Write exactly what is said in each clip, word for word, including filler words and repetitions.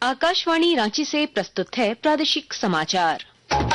आकाशवाणी रांची से प्रस्तुत है प्रादेशिक समाचार।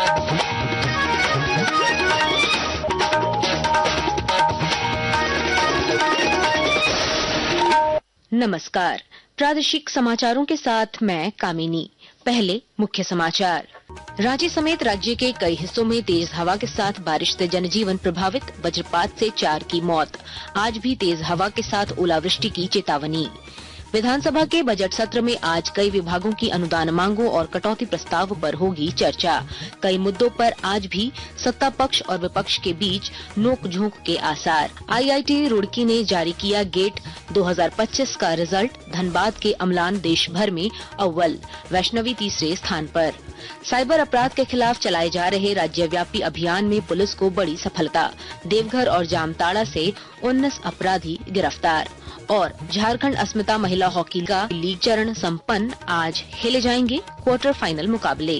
नमस्कार, प्रादेशिक समाचारों के साथ मैं कामिनी। पहले मुख्य समाचार। रांची समेत राज्य के कई हिस्सों में तेज हवा के साथ बारिश से जनजीवन प्रभावित, वज्रपात से चार की मौत। आज भी तेज हवा के साथ ओलावृष्टि की चेतावनी। विधानसभा के बजट सत्र में आज कई विभागों की अनुदान मांगों और कटौती प्रस्ताव पर होगी चर्चा। कई मुद्दों पर आज भी सत्ता पक्ष और विपक्ष के बीच नोक-झोंक के आसार। आईआईटी रुड़की ने जारी किया गेट दो हज़ार पच्चीस का रिजल्ट। धनबाद के अमलान देश भर में अव्वल, वैष्णवी तीसरे स्थान पर। साइबर अपराध के खिलाफ चलाए जा रहे राज्यव्यापी अभियान में पुलिस को बड़ी सफलता। देवघर और जामताड़ा से उन्नीस अपराधी गिरफ्तार। और झारखंड अस्मिता महिला हॉकी का लीग चरण संपन्न, आज खेले जाएंगे क्वार्टर फाइनल मुकाबले।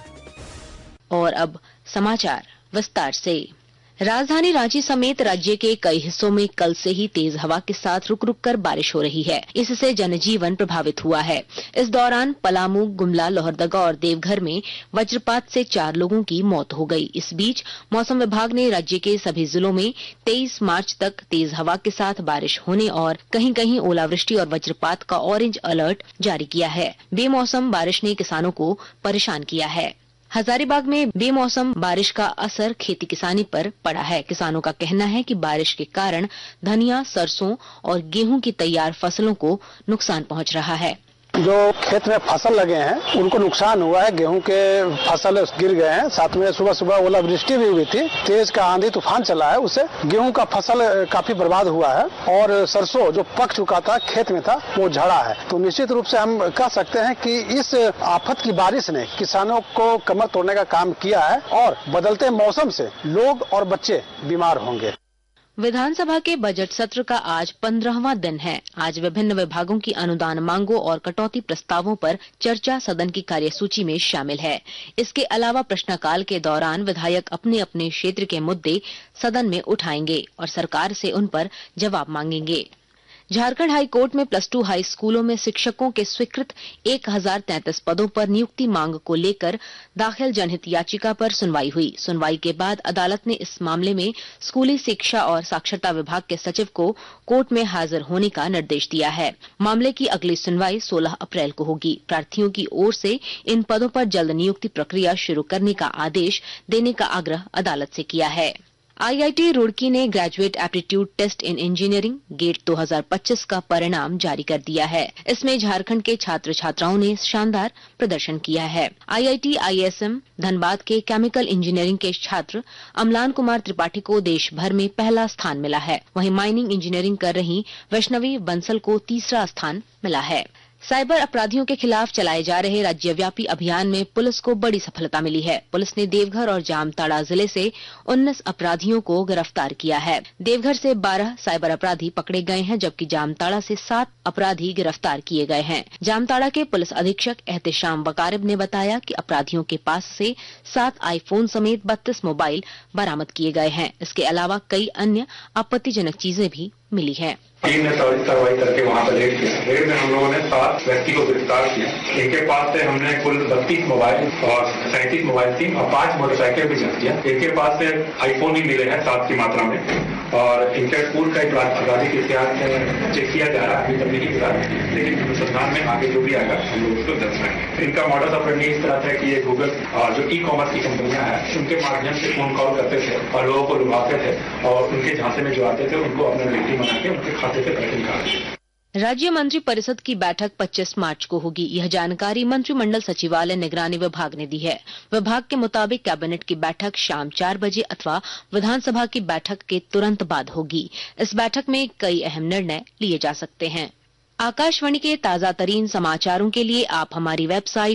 और अब समाचार विस्तार से। राजधानी रांची समेत राज्य के कई हिस्सों में कल से ही तेज हवा के साथ रुक रुक कर बारिश हो रही है। इससे जनजीवन प्रभावित हुआ है। इस दौरान पलामू, गुमला, लोहरदगा और देवघर में वज्रपात से चार लोगों की मौत हो गई। इस बीच मौसम विभाग ने राज्य के सभी जिलों में तेईस मार्च तक तेज हवा के साथ बारिश होने और कहीं कहीं ओलावृष्टि और वज्रपात का ऑरेंज अलर्ट जारी किया है। बेमौसम बारिश ने किसानों को परेशान किया है। हजारीबाग में बेमौसम बारिश का असर खेती किसानी पर पड़ा है। किसानों का कहना है कि बारिश के कारण धनिया, सरसों और गेहूं की तैयार फसलों को नुकसान पहुंच रहा है। जो खेत में फसल लगे हैं उनको नुकसान हुआ है। गेहूं के फसल गिर गए हैं। साथ में सुबह सुबह ओलावृष्टि भी हुई थी। तेज का आंधी तूफान चला है, उससे गेहूं का फसल काफी बर्बाद हुआ है। और सरसों जो पक चुका था, खेत में था, वो झड़ा है। तो निश्चित रूप से हम कह सकते हैं कि इस आफत की बारिश ने किसानों को कमर तोड़ने का काम किया है और बदलते मौसम से लोग और बच्चे बीमार होंगे। विधानसभा के बजट सत्र का आज पंद्रहवां दिन है। आज विभिन्न विभागों की अनुदान मांगों और कटौती प्रस्तावों पर चर्चा सदन की कार्यसूची में शामिल है। इसके अलावा प्रश्नकाल के दौरान विधायक अपने अपने क्षेत्र के मुद्दे सदन में उठाएंगे और सरकार से उन पर जवाब मांगेंगे। झारखंड हाई कोर्ट में प्लस टू हाई स्कूलों में शिक्षकों के स्वीकृत एक हजार तैंतीस पदों पर नियुक्ति मांग को लेकर दाखिल जनहित याचिका पर सुनवाई हुई। सुनवाई के बाद अदालत ने इस मामले में स्कूली शिक्षा और साक्षरता विभाग के सचिव को कोर्ट में हाजिर होने का निर्देश दिया है। मामले की अगली सुनवाई सोलह अप्रैल को होगी। प्रार्थियों की ओर से इन पदों पर जल्द नियुक्ति प्रक्रिया शुरू करने का आदेश देने का आग्रह अदालत से किया है। आईआईटी रुड़की ने graduate aptitude test in engineering GATE दो हज़ार पच्चीस का परिणाम जारी कर दिया है। इसमें झारखंड के छात्र छात्राओं ने शानदार प्रदर्शन किया है। आईआईटी आईएसएम धनबाद के केमिकल इंजीनियरिंग के छात्र अमलान कुमार त्रिपाठी को देश भर में पहला स्थान मिला है। वहीं माइनिंग इंजीनियरिंग कर रही वैष्णवी बंसल को तीसरा स्थान मिला है। साइबर अपराधियों के खिलाफ चलाए जा रहे राज्यव्यापी अभियान में पुलिस को बड़ी सफलता मिली है। पुलिस ने देवघर और जामताड़ा जिले से उन्नीस अपराधियों को गिरफ्तार किया है। देवघर से बारह साइबर अपराधी पकड़े गए हैं, जबकि जामताड़ा से सात अपराधी गिरफ्तार किए गए हैं। जामताड़ा के पुलिस अधीक्षक एहतेशाम वकारिब ने बताया कि अपराधियों के पास से सात आईफोन समेत बत्तीस मोबाइल बरामद किए गए हैं। इसके अलावा कई अन्य आपत्तिजनक चीजें भी मिली हैं। टीम ने कार्रवाई करके वहाँ पर रेड किया। रेड में हम लोगों ने सात व्यक्ति को गिरफ्तार किया। इनके पास से हमने कुल बत्तीस मोबाइल और सैंतीस मोबाइल थी और पांच मोटरसाइकिल भी जब्त किया। इनके पास से आईफोन भी मिले हैं सात की मात्रा में। और इनके स्कूल का आपराधिक इतिहास चेक किया जा रहा है, अभी तक नहीं मिला, लेकिन अनुसंधान में आगे जो भी आएगा हम लोग उसको दर्शाएंगे। इनका मॉडल ऑपरेंडी इस तरह था कि ये गूगल और जो ई कॉमर्स की कंपनियां हैं उनके माध्यम से फोन कॉल करते थे और लोगों को लुभाते थे और उनके झांसे में जो आते थे उनको अपना विक्टिम बना के उनके खाते से पैसे निकालते। राज्य मंत्री परिषद की बैठक पच्चीस मार्च को होगी। यह जानकारी मंत्रिमंडल सचिवालय निगरानी विभाग ने दी है। विभाग के मुताबिक कैबिनेट की बैठक शाम चार बजे अथवा विधानसभा की बैठक के तुरंत बाद होगी। इस बैठक में कई अहम निर्णय लिए जा सकते हैं। आकाशवाणी के ताजा तरीन समाचारों के लिए आप हमारी website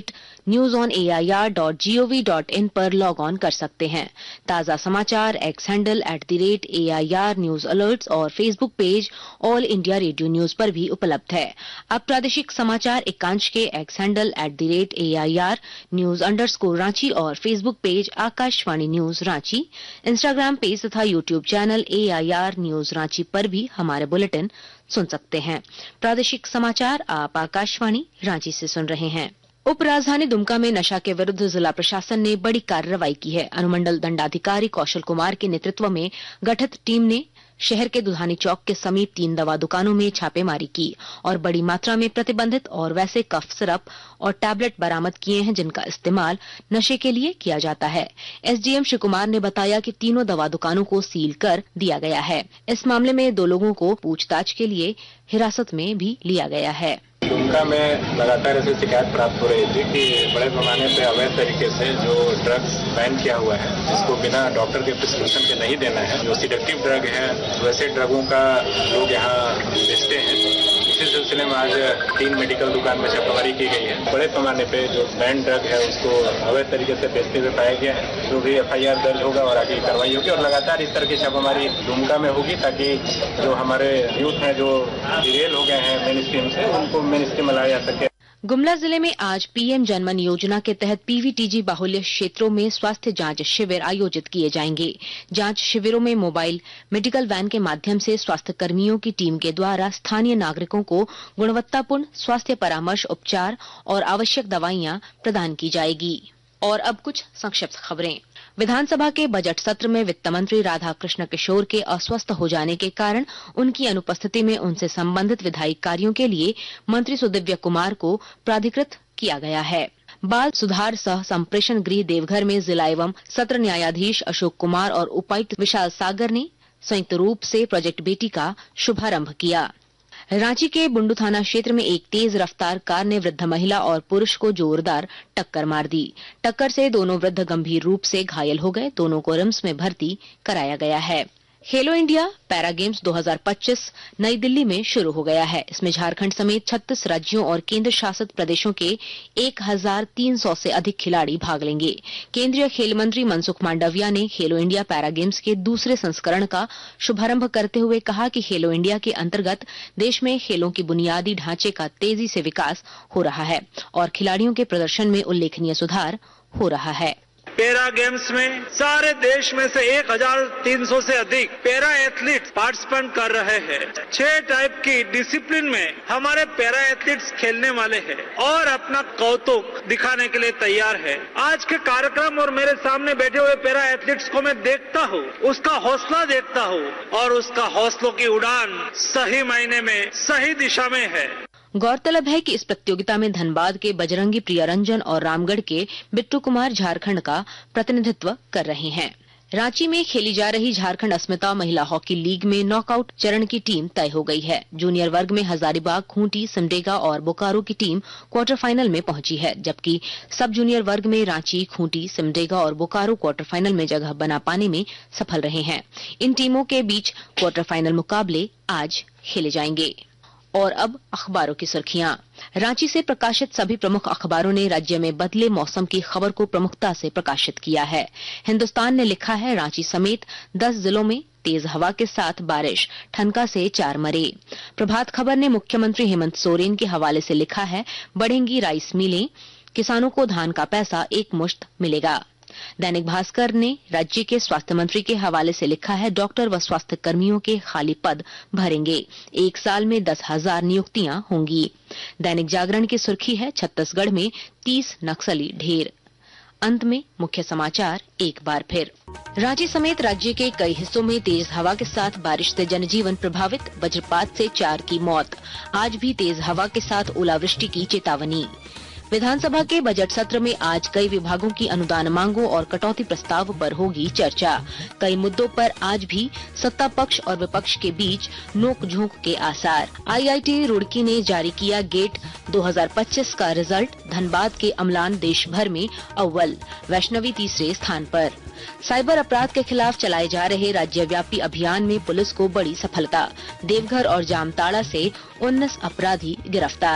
news on A I R dot G O V dot in पर लॉग ऑन कर सकते हैं। ताज़ा समाचार X handle at the rate A I R news alerts और Facebook page All India Radio news पर भी उपलब्ध है। अब प्रादेशिक समाचार एकांश के X handle at the rate A I R news underscore Ranchi और Facebook page Akashvani news Ranchi, Instagram page तथा YouTube channel A I R news Ranchi पर भी हमारे बुलेटिन सुन सकते हैं। प्रादेशिक समाचार आप आकाशवाणी रांची से सुन रहे हैं। उप राजधानी दुमका में नशा के विरुद्ध जिला प्रशासन ने बड़ी कार्रवाई की है। अनुमंडल दंडाधिकारी कौशल कुमार के नेतृत्व में गठित टीम ने शहर के दुधानी चौक के समीप तीन दवा दुकानों में छापेमारी की और बड़ी मात्रा में प्रतिबंधित और वैसे कफ सिरप और टैबलेट बरामद किए हैं जिनका इस्तेमाल नशे के लिए किया जाता है। एसडीएम श्री कुमार ने बताया कि तीनों दवा दुकानों को सील कर दिया गया है। इस मामले में दो लोगों को पूछताछ के लिए हिरासत में भी लिया गया है। दुमका में लगातार ऐसी शिकायत प्राप्त हो रही थी कि बड़े पैमाने पे अवैध तरीके से जो ड्रग्स बैन किया हुआ है, जिसको बिना डॉक्टर के प्रिस्क्रिप्शन के नहीं देना है, जो सिडेक्टिव ड्रग है, वैसे ड्रगों का लोग यहाँ बेचते हैं। इसी सिलसिले में आज तीन मेडिकल दुकान में छापेमारी की गई है। बड़े पैमाने पे जो बैन ड्रग है उसको अवैध तरीके से बेचते हुए पाया गया है। जो भी एफ आई आर दर्ज होगा और आगे कार्रवाई होगी और लगातार इस तरह की छापेमारी दुमका में होगी ताकि जो हमारे यूथ हैं जो डिरेल हो गए हैं मेन स्ट्रीम से, उनको मेन स्ट्रीम में लाया जा सके। गुमला जिले में आज पीएम जनमन योजना के तहत पीवीटीजी बाहुल्य क्षेत्रों में स्वास्थ्य जांच शिविर आयोजित किए जाएंगे। जांच शिविरों में मोबाइल मेडिकल वैन के माध्यम से स्वास्थ्य कर्मियों की टीम के द्वारा स्थानीय नागरिकों को गुणवत्तापूर्ण स्वास्थ्य परामर्श, उपचार और आवश्यक दवाइयां प्रदान की जाएगी। और अब कुछ संक्षिप्त खबरें। विधानसभा के बजट सत्र में वित्त मंत्री राधा कृष्ण किशोर के अस्वस्थ हो जाने के कारण उनकी अनुपस्थिति में उनसे संबंधित विधायी कार्यों के लिए मंत्री सुदिव्य कुमार को प्राधिकृत किया गया है। बाल सुधार सह संप्रेषण गृह देवघर में जिला एवं सत्र न्यायाधीश अशोक कुमार और उपायुक्त विशाल सागर ने संयुक्त रूप से प्रोजेक्ट बेटी का शुभारंभ किया। रांची के बुंडू थाना क्षेत्र में एक तेज रफ्तार कार ने वृद्ध महिला और पुरुष को जोरदार टक्कर मार दी। टक्कर से दोनों वृद्ध गंभीर रूप से घायल हो गए। दोनों को रिम्स में भर्ती कराया गया है। खेलो इंडिया पैरा गेम्स दो हज़ार पच्चीस नई दिल्ली में शुरू हो गया है। इसमें झारखंड समेत छत्तीस राज्यों और केंद्र शासित प्रदेशों के एक हज़ार तीन सौ से अधिक खिलाड़ी भाग लेंगे। केंद्रीय खेल मंत्री मनसुख मांडविया ने खेलो इंडिया पैरा गेम्स के दूसरे संस्करण का शुभारंभ करते हुए कहा कि खेलो इंडिया के अंतर्गत देश में खेलों की बुनियादी ढांचे का तेजी से विकास हो रहा है और खिलाड़ियों के प्रदर्शन में उल्लेखनीय सुधार हो रहा है। पैरा गेम्स में सारे देश में से एक हज़ार तीन सौ से अधिक पैरा एथलीट्स पार्टिसिपेट कर रहे हैं। छह टाइप की डिसिप्लिन में हमारे पैरा एथलीट्स खेलने वाले हैं और अपना कौतुक दिखाने के लिए तैयार है। आज के कार्यक्रम और मेरे सामने बैठे हुए पैरा एथलीट्स को मैं देखता हूँ, उसका हौसला देखता हूँ और उसका हौसलों की उड़ान सही मायने में सही दिशा में है। गौरतलब है कि इस प्रतियोगिता में धनबाद के बजरंगी प्रियरंजन और रामगढ़ के बिट्टू कुमार झारखंड का प्रतिनिधित्व कर रहे हैं। रांची में खेली जा रही झारखंड अस्मिता महिला हॉकी लीग में नॉकआउट चरण की टीम तय हो गई है। जूनियर वर्ग में हजारीबाग, खूंटी, सिमडेगा और बोकारो की टीम क्वार्टर फाइनल में पहुंची है, जबकि सब जूनियर वर्ग में रांची, खूंटी, सिमडेगा और बोकारो क्वार्टर फाइनल में जगह बना पाने में सफल रहे हैं। इन टीमों के बीच क्वार्टर फाइनल मुकाबले आज खेले जाएंगे। और अब अखबारों की सुर्खियां। रांची से प्रकाशित सभी प्रमुख अखबारों ने राज्य में बदले मौसम की खबर को प्रमुखता से प्रकाशित किया है। हिन्दुस्तान ने लिखा है, रांची समेत दस जिलों में तेज हवा के साथ बारिश, ठनका से चार मरे। प्रभात खबर ने मुख्यमंत्री हेमंत सोरेन के हवाले से लिखा है, बढ़ेंगी राइस मिलें, किसानों को धान का पैसा एक मुश्त मिलेगा। दैनिक भास्कर ने राज्य के स्वास्थ्य मंत्री के हवाले से लिखा है, डॉक्टर व स्वास्थ्य कर्मियों के खाली पद भरेंगे, एक साल में दस हजार नियुक्तियां होंगी। दैनिक जागरण की सुर्खी है, छत्तीसगढ़ में तीस नक्सली ढेर। अंत में मुख्य समाचार एक बार फिर। रांची समेत राज्य के कई हिस्सों में तेज हवा के साथ बारिश से जनजीवन प्रभावित, वज्रपात से चार की मौत। आज भी तेज हवा के साथ ओलावृष्टि की चेतावनी। विधानसभा के बजट सत्र में आज कई विभागों की अनुदान मांगों और कटौती प्रस्ताव पर होगी चर्चा। कई मुद्दों पर आज भी सत्ता पक्ष और विपक्ष के बीच नोक-झोंक के आसार। आईआईटी रुड़की ने जारी किया गेट दो हज़ार पच्चीस का रिजल्ट, धनबाद के अमलान देश भर में अव्वल, वैष्णवी तीसरे स्थान पर। साइबर अपराध के खिलाफ चलाए जा रहे राज्यव्यापी अभियान में पुलिस को बड़ी सफलता, देवघर और जामताड़ा से उन्नीस अपराधी गिरफ्तार।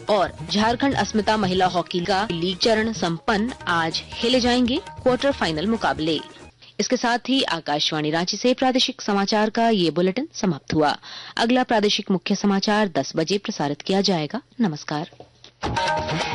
और झारखंड अस्मिता महिला हॉकी का लीग चरण संपन्न, आज खेले जाएंगे क्वार्टर फाइनल मुकाबले। इसके साथ ही आकाशवाणी रांची से प्रादेशिक समाचार का ये बुलेटिन समाप्त हुआ। अगला प्रादेशिक मुख्य समाचार दस बजे प्रसारित किया जाएगा। नमस्कार।